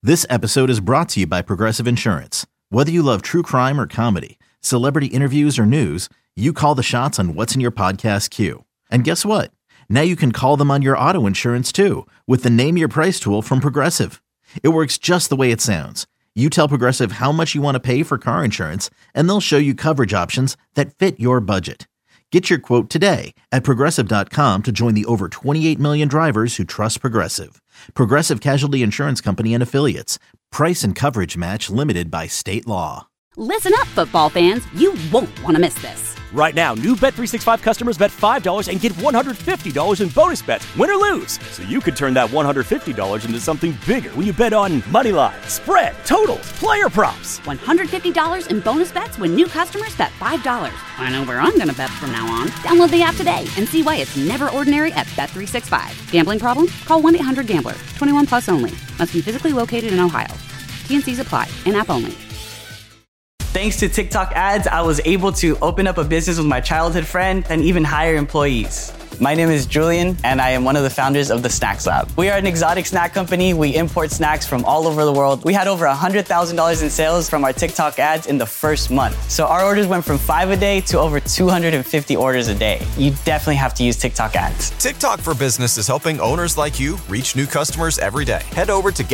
This episode is brought to you by Progressive Insurance. Whether you love true crime or comedy, celebrity interviews or news, you call the shots on what's in your podcast queue. And guess what? Now you can call them on your auto insurance too with the Name Your Price tool from Progressive. It works just the way it sounds. You tell Progressive how much you want to pay for car insurance, and they'll show you coverage options that fit your budget. Get your quote today at Progressive.com to join the over 28 million drivers who trust Progressive. Progressive Casualty Insurance Company and Affiliates. Price and coverage match limited by state law. Listen up, football fans. You won't want to miss this. Right now, new Bet365 customers bet $5 and get $150 in bonus bets, win or lose. So you could turn that $150 into something bigger when you bet on moneyline, spread, totals, player props. $150 in bonus bets when new customers bet $5. I know where I'm going to bet from now on. Download the app today and see why it's never ordinary at Bet365. Gambling problem? Call 1-800-GAMBLER. 21 plus only. Must be physically located in Ohio. T&Cs apply. In-app only. Thanks to TikTok ads, I was able to open up a business with my childhood friend and even hire employees. My name is Julian, and I am one of the founders of the Snacks Lab. We are an exotic snack company. We import snacks from all over the world. We had over $100,000 in sales from our TikTok ads in the first month. So our orders went from 5 a day to over 250 orders a day. You definitely have to use TikTok ads. TikTok for Business is helping owners like you reach new customers every day. Head over to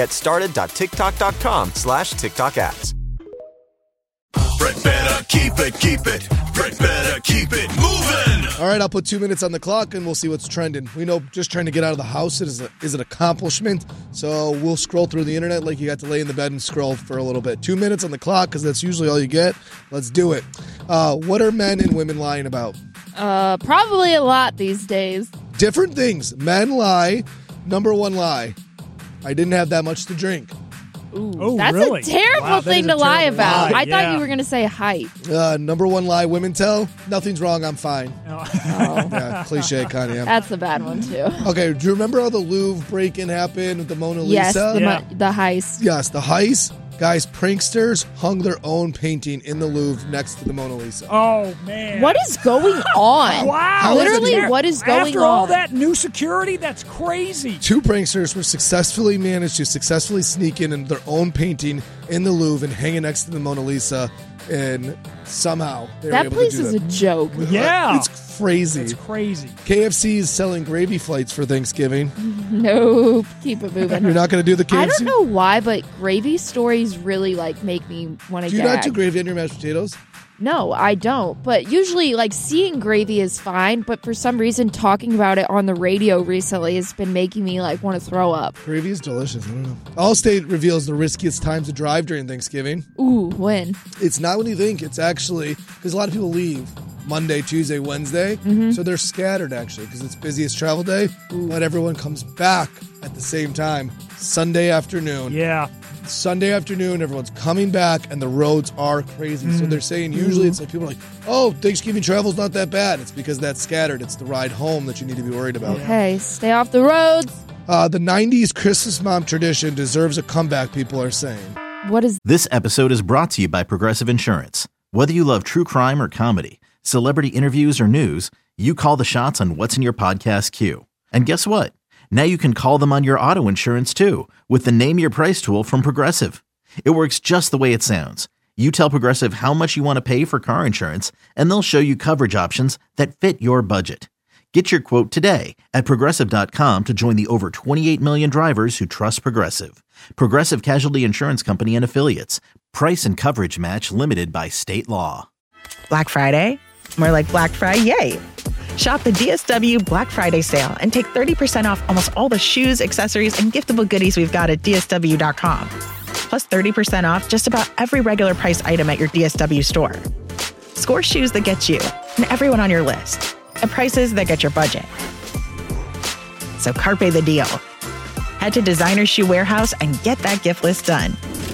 getstarted.tiktok.com/TikTok ads. Brett better keep it. Brett better keep it moving. All right, I'll put 2 minutes on the clock and we'll see what's trending. We know just trying to get out of the house is an accomplishment. So we'll scroll through the internet like you got to lay in the bed and scroll for a little bit. 2 minutes on the clock because that's usually all you get. Let's do it. What are men and women lying about? Probably a lot these days. Different things. Men lie. Number one lie. I didn't have that much to drink. Ooh, that's really? A terrible thing to lie about. I thought you were going to say height. Number one lie women tell, nothing's wrong, I'm fine. Yeah, cliche kind of. That's a bad one, too. Okay, do you remember how the Louvre break-in happened with the Mona Lisa? Yes, the heist. Yes, the heist. Guys, pranksters hung their own painting in the Louvre next to the Mona Lisa. Oh, man. What is going on? Wow. Literally, what is going on? After all that new security, that's crazy. Two pranksters managed to successfully sneak in their own painting in the Louvre and hang it next to the Mona Lisa, and somehow they were able to do that. That place is a joke. Yeah. It's crazy. It's crazy. KFC is selling gravy flights for Thanksgiving. Nope. Keep it moving. You're not going to do the KFC? I don't know why, but gravy stories really make me want to gag. Do you not do gravy on your mashed potatoes? No, I don't. But usually, seeing gravy is fine. But for some reason, talking about it on the radio recently has been making me, want to throw up. Gravy is delicious. I don't know. Allstate reveals the riskiest time to drive during Thanksgiving. Ooh, when? It's not when you think. It's actually, because a lot of people leave Monday, Tuesday, Wednesday. Mm-hmm. So they're scattered, actually, because it's busiest travel day. Ooh. But everyone comes back at the same time, Sunday afternoon. Yeah. Sunday afternoon, everyone's coming back, and the roads are crazy. So they're saying usually it's people are like, oh, Thanksgiving travel's not that bad. It's because that's scattered. It's the ride home that you need to be worried about. Okay, stay off the roads. The 90s Christmas mom tradition deserves a comeback, people are saying. What is... This episode is brought to you by Progressive Insurance. Whether you love true crime or comedy, celebrity interviews or news, you call the shots on what's in your podcast queue. And guess what? Now you can call them on your auto insurance too with the Name Your Price tool from Progressive. It works just the way it sounds. You tell Progressive how much you want to pay for car insurance, and they'll show you coverage options that fit your budget. Get your quote today at Progressive.com to join the over 28 million drivers who trust Progressive. Progressive Casualty Insurance Company and Affiliates. Price and coverage match limited by state law. Black Friday? More like Black Friday. Shop the DSW Black Friday sale and take 30% off almost all the shoes, accessories, and giftable goodies we've got at DSW.com. Plus 30% off just about every regular price item at your DSW store. Score shoes that get you and everyone on your list at prices that get your budget. So carpe the deal. Head to Designer Shoe Warehouse and get that gift list done.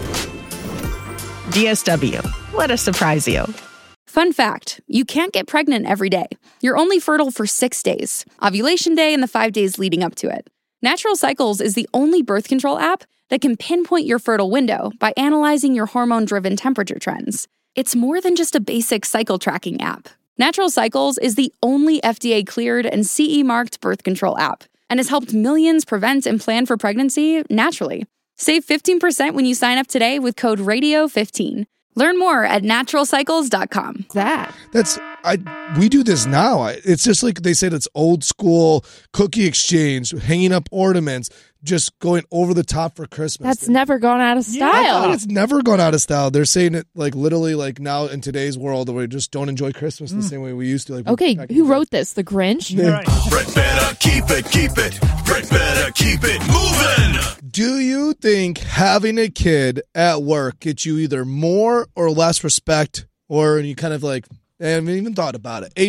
DSW. Let us surprise you. Fun fact, you can't get pregnant every day. You're only fertile for 6 days, ovulation day and the 5 days leading up to it. Natural Cycles is the only birth control app that can pinpoint your fertile window by analyzing your hormone-driven temperature trends. It's more than just a basic cycle tracking app. Natural Cycles is the only FDA-cleared and CE-marked birth control app and has helped millions prevent and plan for pregnancy naturally. Save 15% when you sign up today with code RADIO15. Learn more at naturalcycles.com. We do this now. It's just like they said, it's old school cookie exchange, hanging up ornaments, just going over the top for Christmas. That's never gone out of style. I thought it's never gone out of style. They're saying it like literally like now in today's world, we just don't enjoy Christmas the same way we used to. Like, okay, who wrote this? The Grinch? Right. Brett better keep it. Brett better keep it moving. Do you think having a kid at work gets you either more or less respect, or you kind of like, I haven't even thought about it?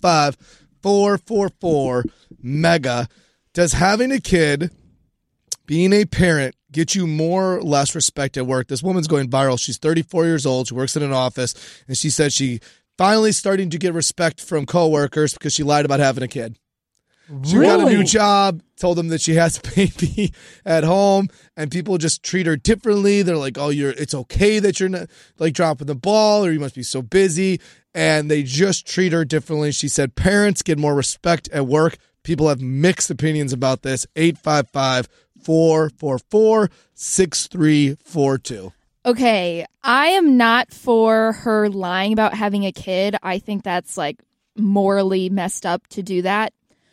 855-444-MEGA. Does having a kid, being a parent, get you more or less respect at work? This woman's going viral. She's 34 years old. She works in an office, and she said she finally starting to get respect from coworkers because she lied about having a kid. She got a new job, told them that she has a baby at home, and people just treat her differently. They're like, oh, it's okay that you're not like dropping the ball, or you must be so busy. And they just treat her differently. She said parents get more respect at work. People have mixed opinions about this. 855-444-6342. Okay, I am not for her lying about having a kid. I think that's like morally messed up to do that.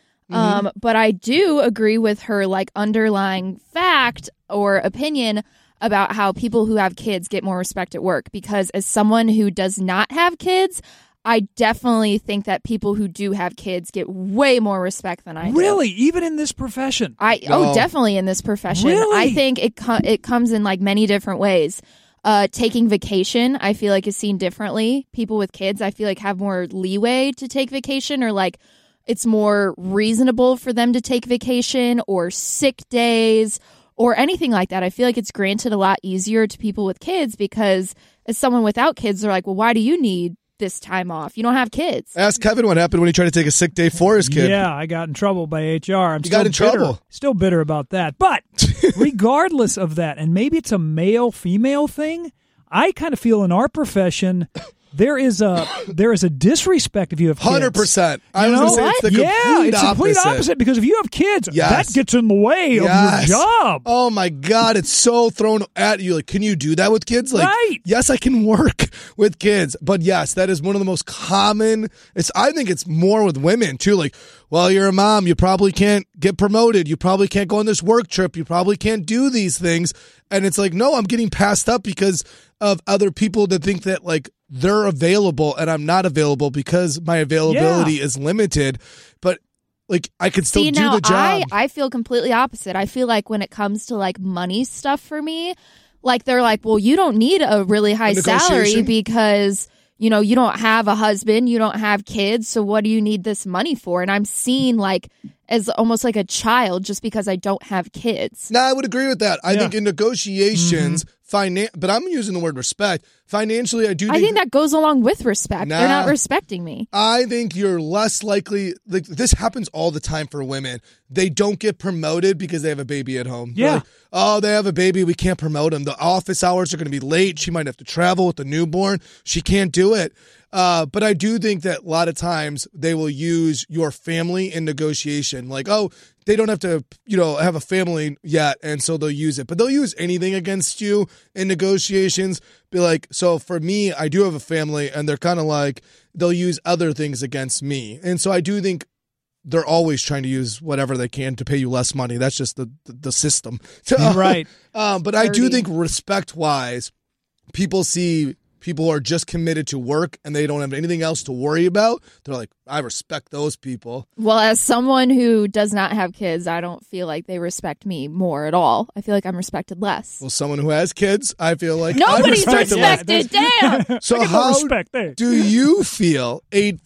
But I do agree with her like underlying fact or opinion about how people who have kids get more respect at work, because as someone who does not have kids, I definitely think that people who do have kids get way more respect than I do. Really? Even in this profession? Definitely in this profession. Really? I think it comes in like many different ways. Taking vacation, I feel like is seen differently. People with kids, I feel like have more leeway to take vacation, or like it's more reasonable for them to take vacation or sick days or anything like that. I feel like it's granted a lot easier to people with kids, because as someone without kids, they're like, well, why do you need this time off? You don't have kids. Ask Kevin what happened when he tried to take a sick day for his kid. Yeah, I got in trouble by HR. You got in trouble? Still bitter about that. But regardless of that, and maybe it's a male-female thing, I kind of feel in our profession there is a disrespect if you have kids. 100%. I was going to say it's the complete opposite, because if you have kids, that gets in the way of your job. Oh my God, it's so thrown at you. Like, can you do that with kids? Like, right. Yes, I can work with kids, but yes, that is one of the most common. I think it's more with women too. Like, well, you're a mom, you probably can't get promoted, you probably can't go on this work trip, you probably can't do these things, and it's like, no, I'm getting passed up because of other people that think that like they're available and I'm not available because my availability is limited. But like I could still do the job. I feel completely opposite. I feel like when it comes to like money stuff for me, like they're like, well, you don't need a really high salary because you know, you don't have a husband, you don't have kids, so what do you need this money for? And I'm seen like as almost like a child just because I don't have kids. No, I would agree with that. I think in negotiations, but I'm using the word respect. Financially, I think that goes along with respect. They're not respecting me. I think you're less likely. Like, this happens all the time for women. They don't get promoted because they have a baby at home. Yeah. Like, oh, they have a baby. We can't promote them. The office hours are going to be late. She might have to travel with the newborn. She can't do it. But I do think that a lot of times they will use your family in negotiation. Like, oh, they don't have to, have a family yet, and so they'll use it. But they'll use anything against you in negotiations. Be like, so for me, I do have a family, and they're kind of like, they'll use other things against me. And so I do think they're always trying to use whatever they can to pay you less money. That's just the system. Right. But I do think respect-wise, people see people are just committed to work and they don't have anything else to worry about. They're like, I respect those people. Well, as someone who does not have kids, I don't feel like they respect me more at all. I feel like I'm respected less. Well, someone who has kids, I feel like nobody's respected. Damn. So how do you feel?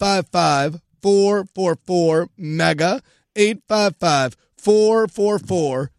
855-444-MEGA,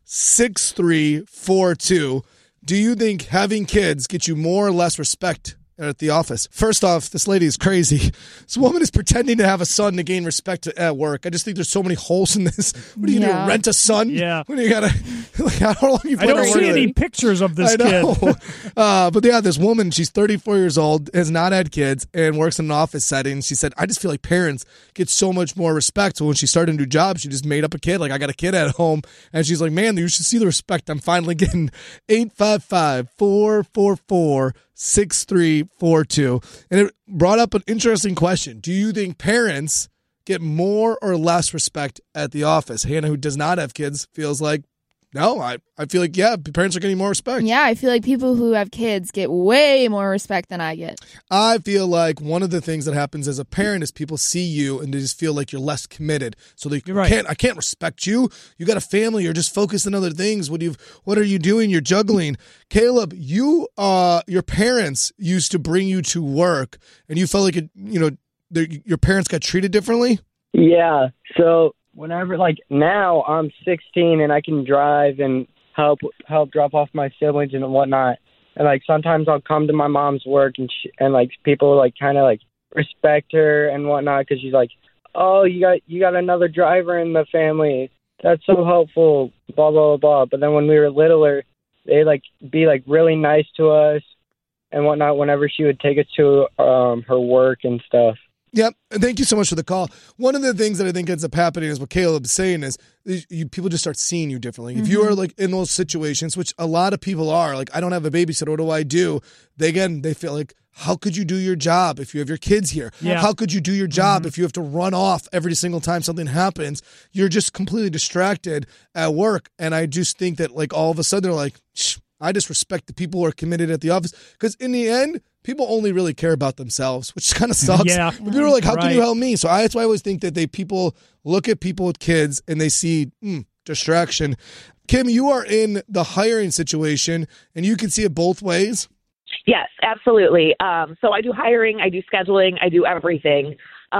855-444-6342. Do you think having kids gets you more or less respect at the office. First off, this lady is crazy. This woman is pretending to have a son to gain respect at work. I just think there's so many holes in this. What are you going to do, rent a son? Yeah. When you got to, like, how long you I don't see any pictures of this kid. But yeah, this woman, she's 34 years old, has not had kids, and works in an office setting. She said, I just feel like parents get so much more respect. So when she started a new job, she just made up a kid. Like, I got a kid at home. And she's like, man, you should see the respect I'm finally getting. 855-444-6342. And it brought up an interesting question. Do you think parents get more or less respect at the office? Hannah, who does not have kids, feels like, no, I feel like, yeah, parents are getting more respect. Yeah, I feel like people who have kids get way more respect than I get. I feel like one of the things that happens as a parent is people see you and they just feel like you're less committed. So they I can't respect you. You got a family. You're just focused on other things. What are you doing? You're juggling. Caleb, your parents used to bring you to work, and you felt like your parents got treated differently. Yeah. So whenever, like, now I'm 16 and I can drive and help drop off my siblings and whatnot. And, like, sometimes I'll come to my mom's work and like, people, like, kind of, like, respect her and whatnot because she's like, oh, you got another driver in the family. That's so helpful, blah, blah, blah. But then when we were littler, they'd, like, be, like, really nice to us and whatnot whenever she would take us to her work and stuff. Yep. Thank you so much for the call. One of the things that I think ends up happening is what Caleb's saying is people just start seeing you differently. Mm-hmm. If you are like in those situations, which a lot of people are, like, I don't have a babysitter, what do I do? They feel like, how could you do your job if you have your kids here? Yeah. How could you do your job if you have to run off every single time something happens? You're just completely distracted at work. And I just think that, like, all of a sudden they're like, I just respect the people who are committed at the office. Because in the end, people only really care about themselves, which kind of sucks. Yeah. But people are like, how can you help me? So that's why I always think that people look at people with kids and they see distraction. Kim, you are in the hiring situation, and you can see it both ways. Yes, absolutely. So I do hiring, I do scheduling, I do everything.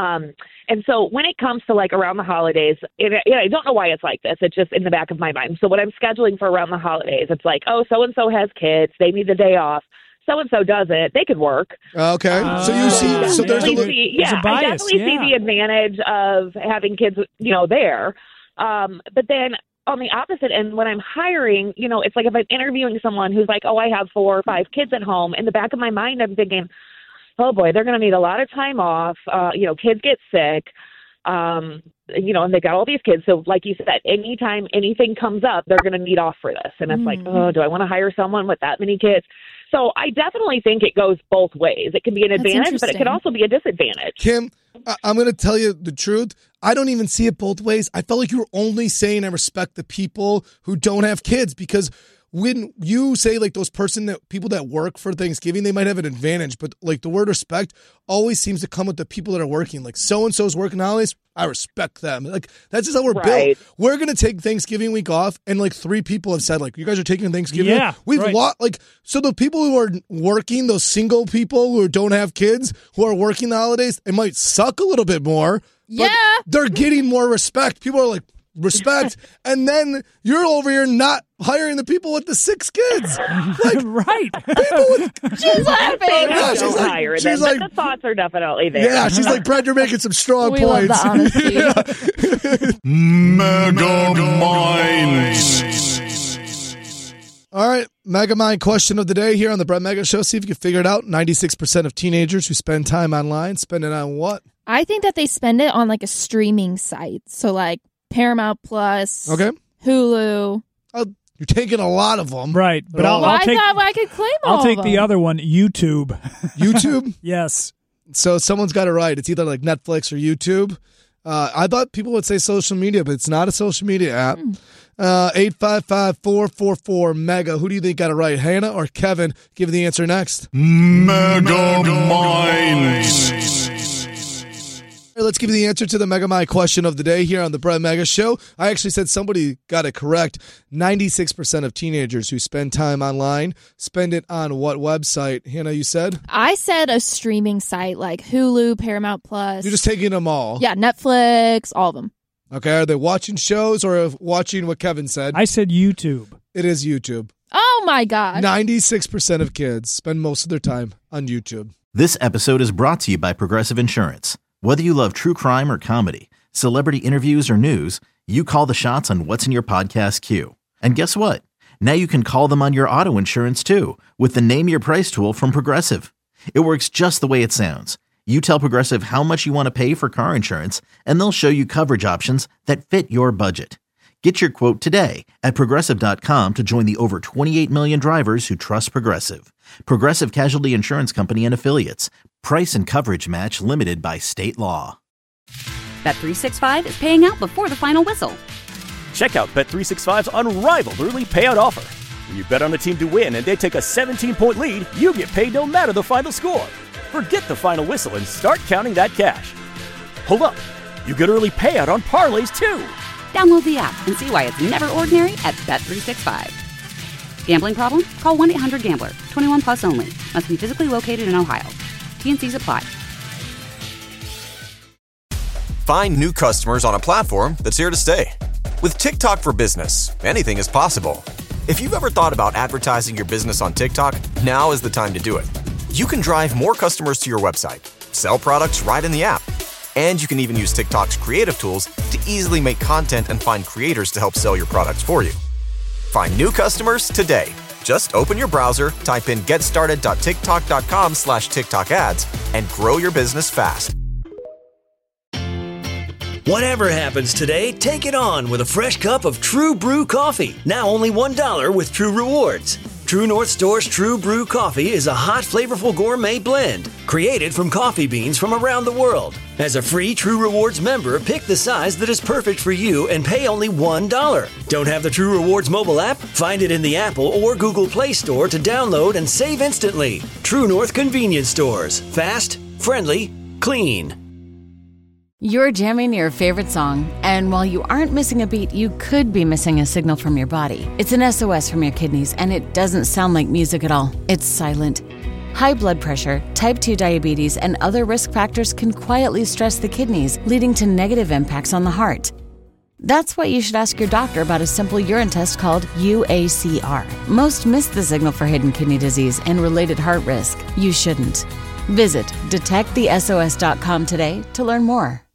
And so when it comes to, like, around the holidays, I don't know why it's like this. It's just in the back of my mind. So when I'm scheduling for around the holidays, it's like, oh, so-and-so has kids. They need the day off. So-and-so does it. They could work. Okay. So you see, so there's a bias. I definitely see the advantage of having kids, there. But then on the opposite end, when I'm hiring, it's like if I'm interviewing someone who's like, oh, I have 4 or 5 kids at home. In the back of my mind, I'm thinking, oh boy, they're going to need a lot of time off. Kids get sick, and they got all these kids. So like you said, anytime anything comes up, they're going to need off for this. And it's like, oh, do I want to hire someone with that many kids? So I definitely think it goes both ways. It can be an advantage, but it could also be a disadvantage. Kim, I'm going to tell you the truth. I don't even see it both ways. I felt like you were only saying I respect the people who don't have kids, because when you say, like, those people that work for Thanksgiving, they might have an advantage, but, like, the word respect always seems to come with the people that are working. Like, so-and-so's working holidays, I respect them. Like, that's just how we're built. We're going to take Thanksgiving week off, and, like, 3 people have said, like, you guys are taking Thanksgiving. Yeah, We've so the people who are working, those single people who don't have kids, who are working the holidays, it might suck a little bit more. But they're getting more respect. People are like, respect, and then you're over here not hiring the people with the 6 kids. Like, right. People with... She's laughing. Yeah, she's like, hire them, but the thoughts are definitely there. Yeah, she's like, Brad, you're making some strong we points. Love the honesty. Mega Minds. All right, Mega Mind question of the day here on the Brett Mega Show. See if you can figure it out. 96% of teenagers who spend time online spend it on what? I think that they spend it on, like, a streaming site. So, like, Paramount Plus, Hulu. You're taking a lot of them. Right. But I thought I could claim all I'll take of the them. other one, YouTube. YouTube? Yes. So someone's got it right. It's either like Netflix or YouTube. I thought people would say social media, but it's not a social media app. 855-444-MEGA. Who do you think got it right, Hannah or Kevin? Give the answer next. Mega Minds. Let's give you the answer to the Mega Mind question of the day here on the Brett Mega Show. I actually said somebody got it correct. 96% of teenagers who spend time online spend it on what website? Hannah, you said? I said a streaming site like Hulu, Paramount Plus. You're just taking them all. Yeah, Netflix, all of them. Okay, are they watching shows or watching what Kevin said? I said YouTube. It is YouTube. Oh my God. 96% of kids spend most of their time on YouTube. This episode is brought to you by Progressive Insurance. Whether you love true crime or comedy, celebrity interviews or news, you call the shots on what's in your podcast queue. And guess what? Now you can call them on your auto insurance too with the Name Your Price tool from Progressive. It works just the way it sounds. You tell Progressive how much you want to pay for car insurance, and they'll show you coverage options that fit your budget. Get your quote today at Progressive.com to join the over 28 million drivers who trust Progressive. Progressive Casualty Insurance Company and Affiliates. Price and coverage match limited by state law. Bet365 is paying out before the final whistle. Check out Bet365's unrivaled early payout offer. When you bet on a team to win and they take a 17-point lead, you get paid no matter the final score. Forget the final whistle and start counting that cash. Hold up. You get early payout on parlays too. Download the app and see why it's never ordinary at Bet365. Gambling problem? Call 1-800-GAMBLER. 21 plus only. Must be physically located in Ohio. T&Cs apply. Find new customers on a platform that's here to stay. With TikTok for Business, anything is possible. If you've ever thought about advertising your business on TikTok, now is the time to do it. You can drive more customers to your website, sell products right in the app, and you can even use TikTok's creative tools to easily make content and find creators to help sell your products for you. Find new customers today. Just open your browser, type in getstarted.tiktok.com/TikTok ads, and grow your business fast. Whatever happens today, take it on with a fresh cup of True Brew coffee. Now only $1 with True Rewards. True North Store's True Brew coffee is a hot, flavorful gourmet blend created from coffee beans from around the world. As a free True Rewards member, pick the size that is perfect for you and pay only $1. Don't have the True Rewards mobile app? Find it in the Apple or Google Play Store to download and save instantly. True North Convenience Stores. Fast, friendly, clean. You're jamming your favorite song, and while you aren't missing a beat, you could be missing a signal from your body. It's an SOS from your kidneys, and it doesn't sound like music at all. It's silent. High blood pressure, type 2 diabetes, and other risk factors can quietly stress the kidneys, leading to negative impacts on the heart. That's why you should ask your doctor about a simple urine test called UACR. Most miss the signal for hidden kidney disease and related heart risk. You shouldn't. Visit detectthesos.com today to learn more.